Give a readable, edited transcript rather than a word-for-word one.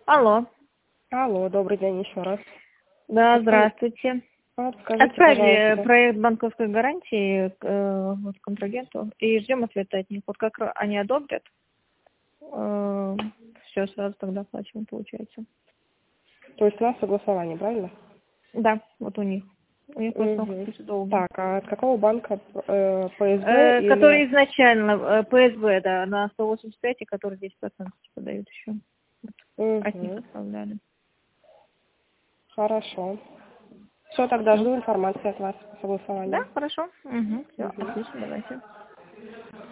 Алло. Алло, добрый день еще раз. Да, здравствуйте. Вот скажите, Отправили пожалуйста. проект банковской гарантии вот, контрагенту и ждем ответа от них. Вот как они одобрят, все, сразу тогда оплачиваем, получается. То есть у нас согласование, правильно? Да, вот у них. У них в основном Угу. какие-то долги. Так, а от какого банка? ПСБ Который или... изначально, ПСБ, да, на 185, и который 10% типа дают еще. От них Угу. отправляли. Хорошо. Все, тогда Все. жду информации от вас по Да, согласованию. хорошо. Угу. Все, Угу. отлично, давайте.